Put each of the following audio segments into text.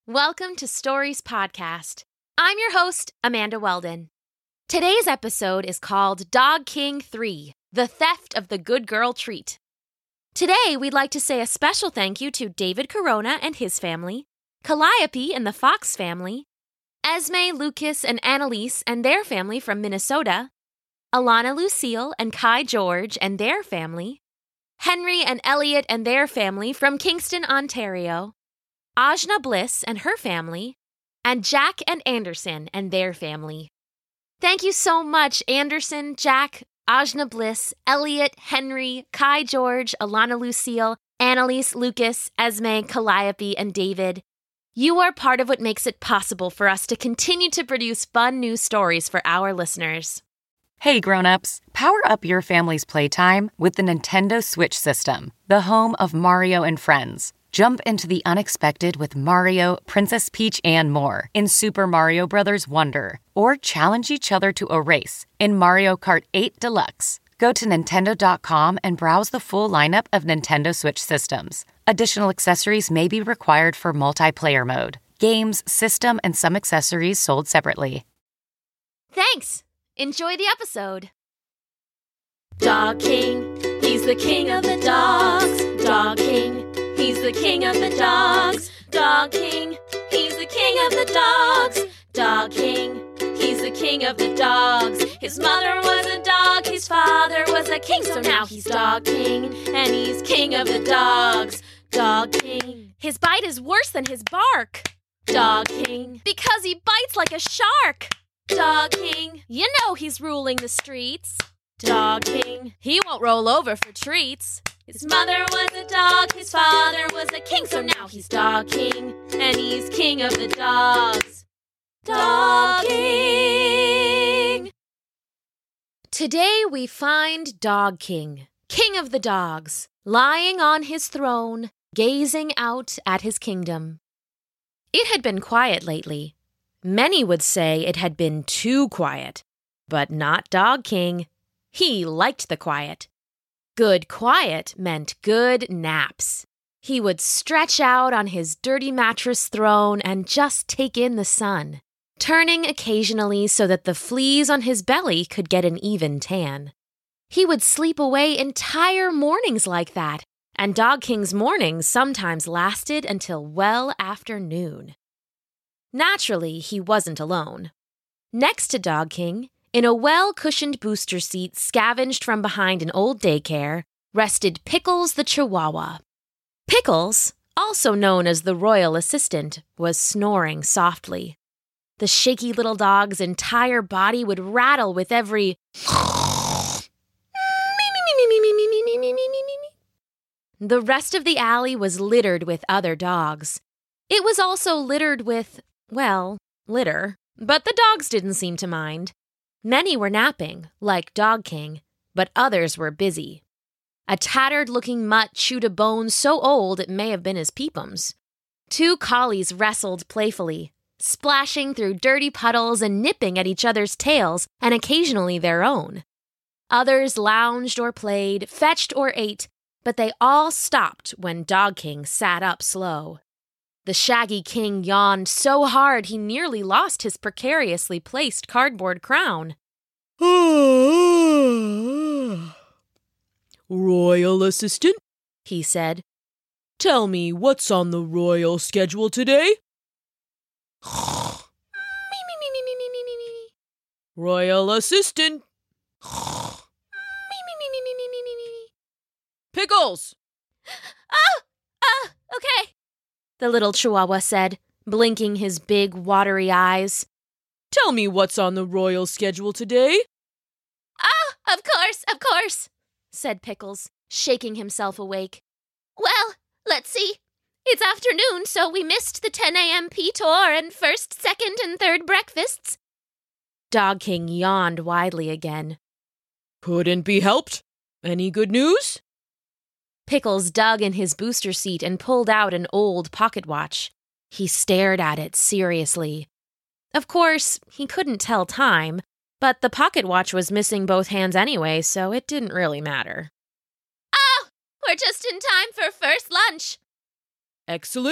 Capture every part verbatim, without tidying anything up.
Welcome to Stories Podcast. I'm your host, Amanda Weldon. Today's episode is called Dog King three, The Theft of the Good Girl Treat. Today, we'd like to say a special thank you to David Corona and his family, Calliope and the Fox family, Esme, Lucas, and Annalise and their family from Minnesota, Alana Lucille and Kai George and their family, Henry and Elliot and their family from Kingston, Ontario, Ajna Bliss and her family, and Jack and Anderson and their family. Thank you so much, Anderson, Jack, Ajna Bliss, Elliot, Henry, Kai George, Alana Lucille, Annalise, Lucas, Esme, Calliope, and David. You are part of what makes it possible for us to continue to produce fun new stories for our listeners. Hey grown-ups, power up your family's playtime with the Nintendo Switch System, the home of Mario and Friends. Jump into the unexpected with Mario, Princess Peach, and more in Super Mario Bros. Wonder. Or challenge each other to a race in Mario Kart eight Deluxe. Go to Nintendo dot com and browse the full lineup of Nintendo Switch systems. Additional accessories may be required for multiplayer mode. Games, system, and some accessories sold separately. Thanks! Enjoy the episode. Dog King, he's the king of the dogs. Dog King, he's the king of the dogs. Dog King, he's the king of the dogs. Dog King, he's the king of the dogs. His mother was a dog, his father was a king, so now he's Dog King, and he's king of the dogs. Dog King, his bite is worse than his bark. Dog King, because he bites like a shark. Dog King, you know he's ruling the streets. Dog King, he won't roll over for treats. His mother was a dog, his father was a king, so now he's Dog King, and he's king of the dogs. Dog King! Today we find Dog King, king of the dogs, lying on his throne, gazing out at his kingdom. It had been quiet lately. Many would say it had been too quiet, but not Dog King. He liked the quiet. Good quiet meant good naps. He would stretch out on his dirty mattress throne and just take in the sun, turning occasionally so that the fleas on his belly could get an even tan. He would sleep away entire mornings like that, and Dog King's mornings sometimes lasted until well after noon. Naturally, he wasn't alone. Next to Dog King, in a well-cushioned booster seat scavenged from behind an old daycare, rested Pickles the Chihuahua. Pickles, also known as the royal assistant, was snoring softly. The shaky little dog's entire body would rattle with every The rest of the alley was littered with other dogs. It was also littered with, well, litter, but the dogs didn't seem to mind. Many were napping, like Dog King, but others were busy. A tattered-looking mutt chewed a bone so old it may have been his peepums. Two collies wrestled playfully, splashing through dirty puddles and nipping at each other's tails and occasionally their own. Others lounged or played, fetched or ate, but they all stopped when Dog King sat up slow. The shaggy king yawned so hard he nearly lost his precariously placed cardboard crown. Royal assistant, he said. Tell me what's on the royal schedule today? Royal assistant. Pickles! Oh! Oh, okay. The little Chihuahua said, blinking his big, watery eyes. Tell me what's on the royal schedule today? Oh, of course, of course, said Pickles, shaking himself awake. Well, let's see. It's afternoon, so we missed the ten a.m. P tour and first, second, and third breakfasts. Dog King yawned widely again. Couldn't be helped. Any good news? Pickles dug in his booster seat and pulled out an old pocket watch. He stared at it seriously. Of course, he couldn't tell time, but the pocket watch was missing both hands anyway, so it didn't really matter. Oh, we're just in time for first lunch. Excellent.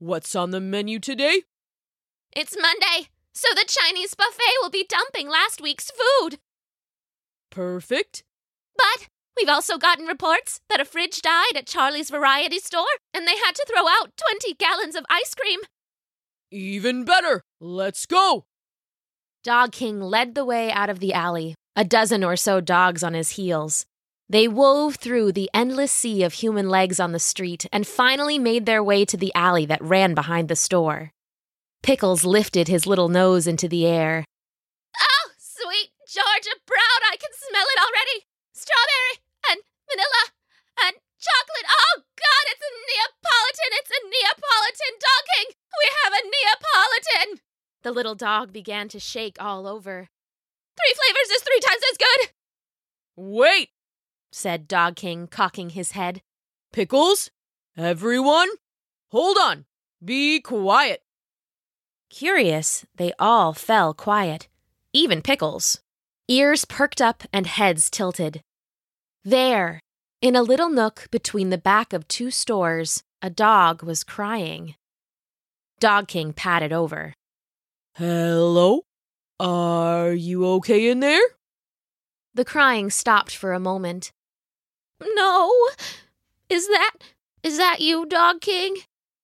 What's on the menu today? It's Monday, so the Chinese buffet will be dumping last week's food. Perfect. But we've also gotten reports that a fridge died at Charlie's Variety Store, and they had to throw out twenty gallons of ice cream. Even better. Let's go. Dog King led the way out of the alley, a dozen or so dogs on his heels. They wove through the endless sea of human legs on the street and finally made their way to the alley that ran behind the store. Pickles lifted his little nose into the air. Oh, sweet Georgia Brown, I can smell it already! Strawberry and vanilla and chocolate. Oh, God, it's a Neapolitan! It's a Neapolitan! Dog King, we have a Neapolitan! The little dog began to shake all over. Three flavors is three times as good! Wait, said Dog King, cocking his head. Pickles? Everyone? Hold on. Be quiet. Curious, they all fell quiet, even Pickles. Ears perked up and heads tilted. There, in a little nook between the back of two stores, a dog was crying. Dog King patted over. Hello? Are you okay in there? The crying stopped for a moment. No. Is that, is that you, Dog King?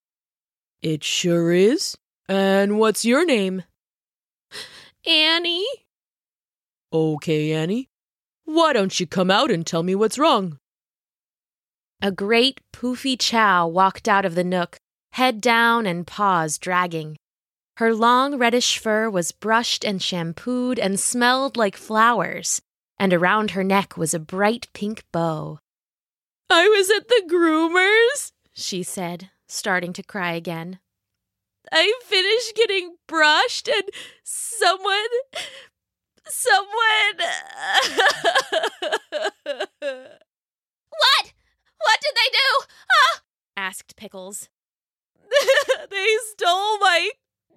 It sure is. And what's your name? Annie. Okay, Annie. Why don't you come out and tell me what's wrong? A great poofy chow walked out of the nook, head down and paws dragging. Her long reddish fur was brushed and shampooed and smelled like flowers, and around her neck was a bright pink bow. I was at the groomer's, she said, starting to cry again. I finished getting brushed and someone... Someone... What? What did they do? Huh? Asked Pickles. They stole my...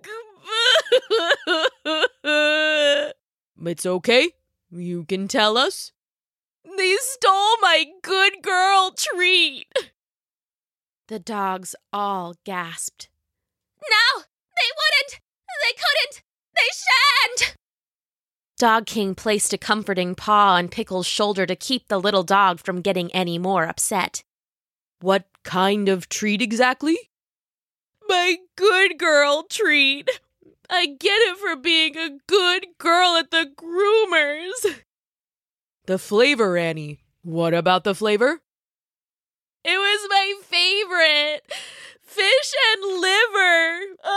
It's okay. You can tell us. They stole my good girl treat. The dogs all gasped. No, they wouldn't. They couldn't. They shan't. Dog King placed a comforting paw on Pickles' shoulder to keep the little dog from getting any more upset. What kind of treat exactly? My good girl treat. I get it for being a good girl at the groomer's. The flavor, Annie. What about the flavor? It was my favorite. Fish and liver.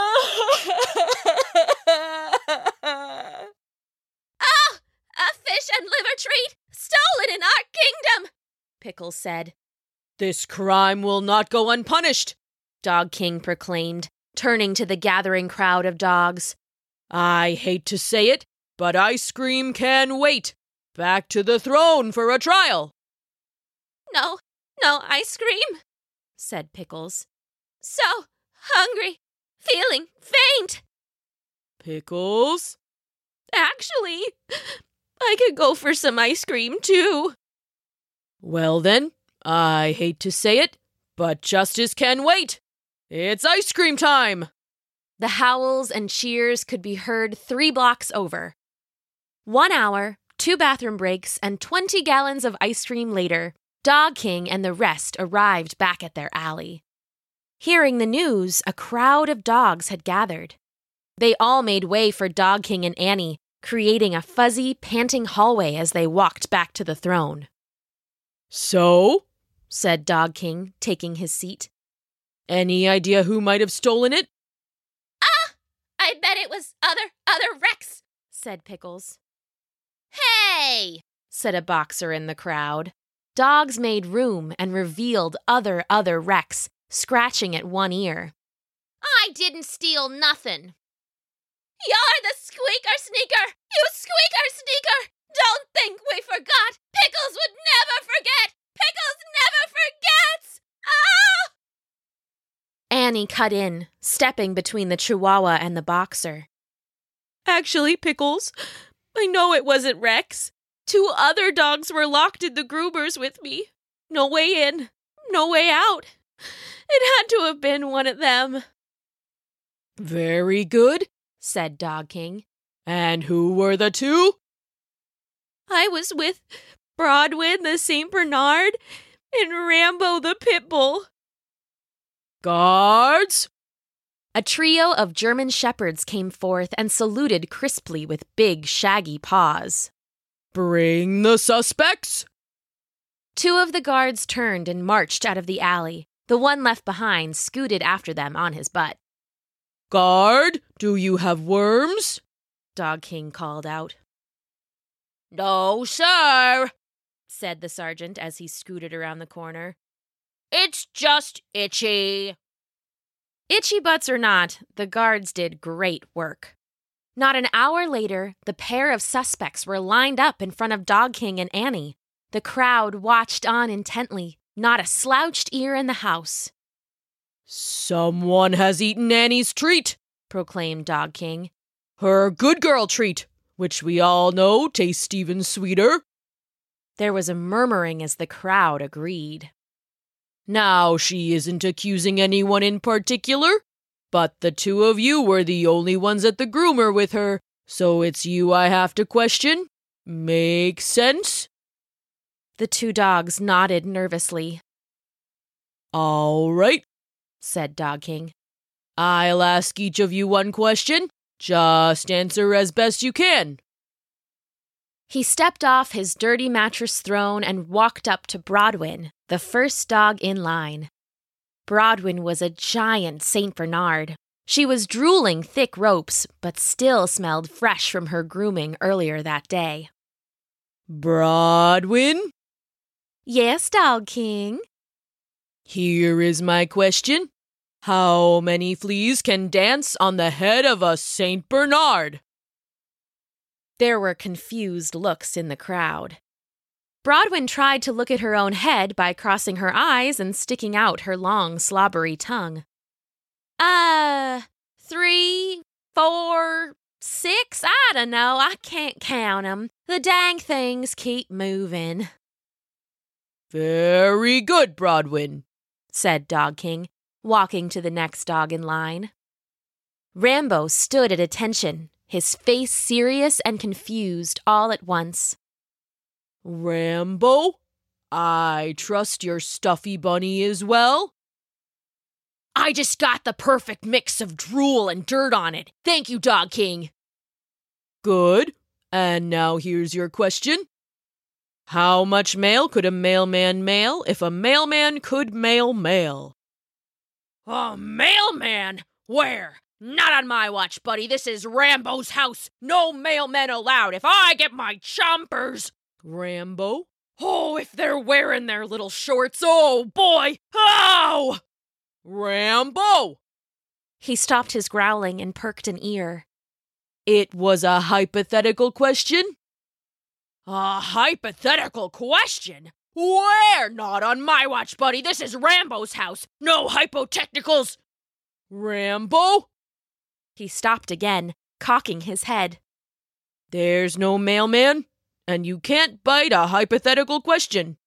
Oh, a fish and liver treat stolen in our kingdom, Pickles said. This crime will not go unpunished, Dog King proclaimed, turning to the gathering crowd of dogs. I hate to say it, but ice cream can wait. Back to the throne for a trial. No, no ice cream, said Pickles. So hungry, feeling faint. Pickles? Actually, I could go for some ice cream, too. Well then, I hate to say it, but justice can wait. It's ice cream time! The howls and cheers could be heard three blocks over. One hour, two bathroom breaks, and twenty gallons of ice cream later, Dog King and the rest arrived back at their alley. Hearing the news, a crowd of dogs had gathered. They all made way for Dog King and Annie, creating a fuzzy, panting hallway as they walked back to the throne. So? Said Dog King, taking his seat. Any idea who might have stolen it? Ah! I bet it was other, other Rex, said Pickles. Hey! Said a boxer in the crowd. Dogs made room and revealed other, other Rex, scratching at one ear. I didn't steal nothing. You're the squeaker sneaker! You squeaker sneaker! Don't think we forgot! Pickles would never forget! Pickles never forgets! Ah! Annie cut in, stepping between the Chihuahua and the boxer. Actually, Pickles, I know it wasn't Rex. Two other dogs were locked in the groomers with me. No way in, no way out. It had to have been one of them. Very good, said Dog King. And who were the two? I was with Broadwin the Saint Bernard and Rambo the Pitbull. Guards! A trio of German shepherds came forth and saluted crisply with big, shaggy paws. Bring the suspects! Two of the guards turned and marched out of the alley. The one left behind scooted after them on his butt. Guard, do you have worms? Dog King called out. No, sir, said the sergeant as he scooted around the corner. It's just itchy. Itchy butts or not, the guards did great work. Not an hour later, the pair of suspects were lined up in front of Dog King and Annie. The crowd watched on intently, not a slouched ear in the house. Someone has eaten Annie's treat, proclaimed Dog King. Her good girl treat, which we all know tastes even sweeter. There was a murmuring as the crowd agreed. Now, she isn't accusing anyone in particular, but the two of you were the only ones at the groomer with her, so it's you I have to question. Make sense? The two dogs nodded nervously. All right, said Dog King. I'll ask each of you one question. Just answer as best you can. He stepped off his dirty mattress throne and walked up to Broadwin, the first dog in line. Broadwin was a giant Saint Bernard. She was drooling thick ropes, but still smelled fresh from her grooming earlier that day. Broadwin? Yes, Dog King. Here is my question. How many fleas can dance on the head of a Saint Bernard? There were confused looks in the crowd. Broadwin tried to look at her own head by crossing her eyes and sticking out her long, slobbery tongue. Uh, three, four, six? I don't know. I can't count 'em. The dang things keep moving. Very good, Broadwin, said Dog King, walking to the next dog in line. Rambo stood at attention, his face serious and confused all at once. Rambo, I trust your stuffy bunny is well? I just got the perfect mix of drool and dirt on it. Thank you, Dog King. Good. And now here's your question. How much mail could a mailman mail if a mailman could mail mail? A mailman? Where? Not on my watch, buddy. This is Rambo's house. No mailmen allowed. If I get my chompers... Rambo? Oh, if they're wearing their little shorts. Oh, boy. Oh! Rambo! He stopped his growling and perked an ear. It was a hypothetical question? A hypothetical question? Where? Not on my watch, buddy. This is Rambo's house. No hypotechnicals. Rambo? He stopped again, cocking his head. There's no mailman, and you can't bite a hypothetical question.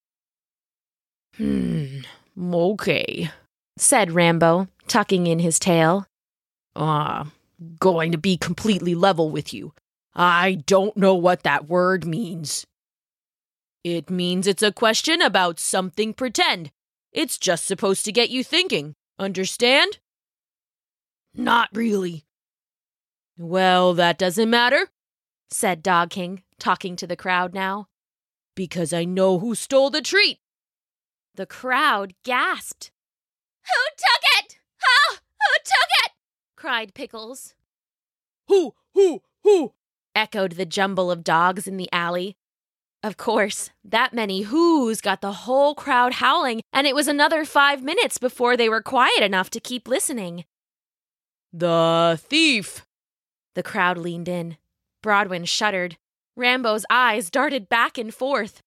Hmm, okay, said Rambo, tucking in his tail. Ah, uh, going to be completely level with you. I don't know what that word means. It means it's a question about something pretend. It's just supposed to get you thinking. Understand? Not really. Well, that doesn't matter, said Dog King, talking to the crowd now. Because I know who stole the treat. The crowd gasped. Who took it? Oh, who took it? Cried Pickles. Who, who, who? Echoed the jumble of dogs in the alley. Of course, that many whoos got the whole crowd howling, and it was another five minutes before they were quiet enough to keep listening. The thief. The crowd leaned in. Broadwin shuddered. Rambo's eyes darted back and forth.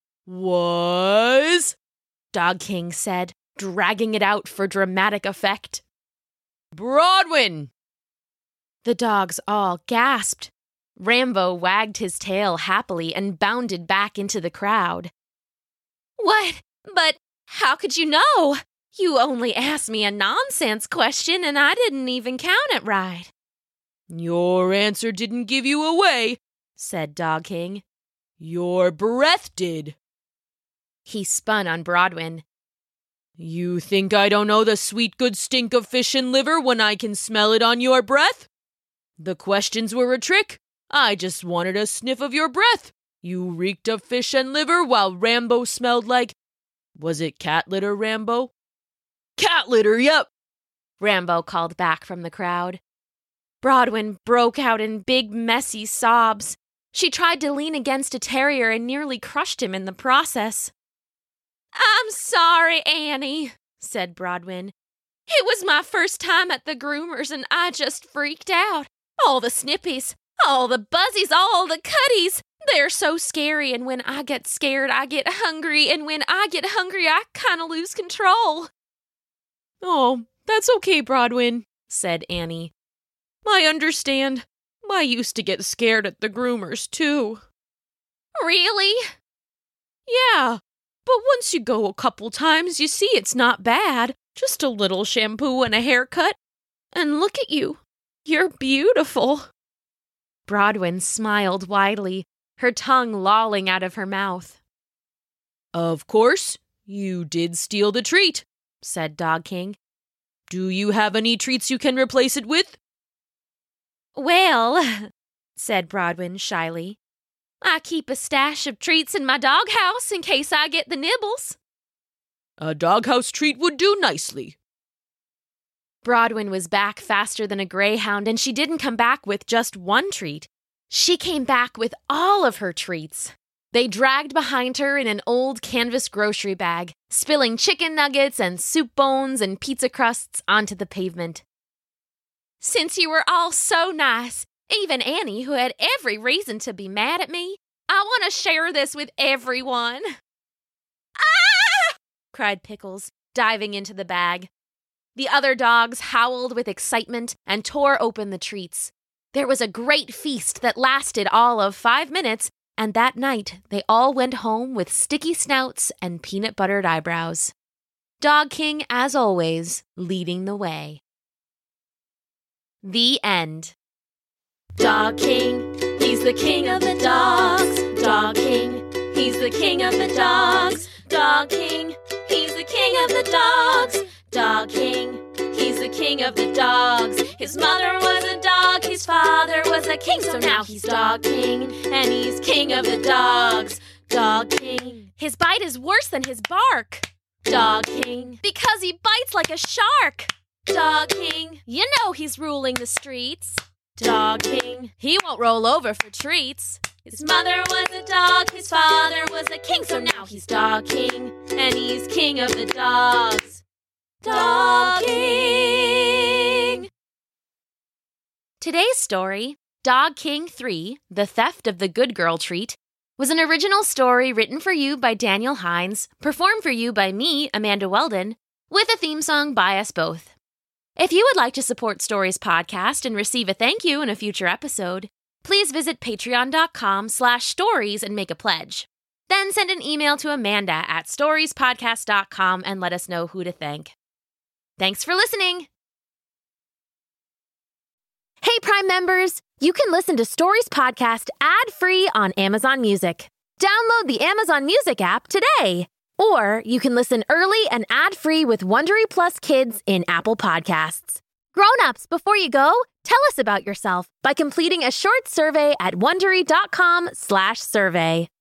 Was? Dog King said, dragging it out for dramatic effect. Broadwin! The dogs all gasped. Rambo wagged his tail happily and bounded back into the crowd. What? But how could you know? You only asked me a nonsense question and I didn't even count it right. Your answer didn't give you away, said Dog King. Your breath did. He spun on Broadwin. You think I don't know the sweet good stink of fish and liver when I can smell it on your breath? The questions were a trick. I just wanted a sniff of your breath. You reeked of fish and liver while Rambo smelled like... Was it cat litter, Rambo? Cat litter, yep, Rambo called back from the crowd. Broadwin broke out in big, messy sobs. She tried to lean against a terrier and nearly crushed him in the process. I'm sorry, Annie, said Broadwin. It was my first time at the groomers and I just freaked out. All the snippies, all the buzzies, all the cutties. They're so scary, and when I get scared, I get hungry, and when I get hungry, I kind of lose control. Oh, that's okay, Broadwin, said Annie. I understand. I used to get scared at the groomers, too. Really? Yeah, but once you go a couple times, you see it's not bad. Just a little shampoo and a haircut. And look at you. You're beautiful. Broadwin smiled widely, her tongue lolling out of her mouth. Of course, you did steal the treat, said Dog King. Do you have any treats you can replace it with? Well, said Broadwin shyly, I keep a stash of treats in my doghouse in case I get the nibbles. A doghouse treat would do nicely. Broadwin was back faster than a greyhound, and she didn't come back with just one treat. She came back with all of her treats. They dragged behind her in an old canvas grocery bag, spilling chicken nuggets and soup bones and pizza crusts onto the pavement. Since you were all so nice, even Annie, who had every reason to be mad at me, I want to share this with everyone. Ah! Cried Pickles, diving into the bag. The other dogs howled with excitement and tore open the treats. There was a great feast that lasted all of five minutes, and that night they all went home with sticky snouts and peanut-buttered eyebrows. Dog King, as always, leading the way. The end. Dog King, he's the king of the dogs. Dog King, he's the king of the dogs. Dog King, he's the king of the dogs. Dog King, he's the king of the dogs. His mother was a dog, his father was a king, so now he's Dog King, and he's king of the dogs. Dog King, his bite is worse than his bark. Dog King, because he bites like a shark. Dog King, you know he's ruling the streets. Dog King, he won't roll over for treats. His mother was a dog, his father was a king, so now he's Dog King, and he's king of the dogs. Dog King! Today's story, Dog King three, The Theft of the Good Girl Treat, was an original story written for you by Daniel Hines, performed for you by me, Amanda Weldon, with a theme song by us both. If you would like to support Stories Podcast and receive a thank you in a future episode, please visit patreon.com slash stories and make a pledge. Then send an email to Amanda at storiespodcast dot com and let us know who to thank. Thanks for listening! Hey, Prime members! You can listen to Stories Podcast ad-free on Amazon Music. Download the Amazon Music app today! Or you can listen early and ad-free with Wondery Plus Kids in Apple Podcasts. Grown-ups, before you go, tell us about yourself by completing a short survey at wondery.com slash survey.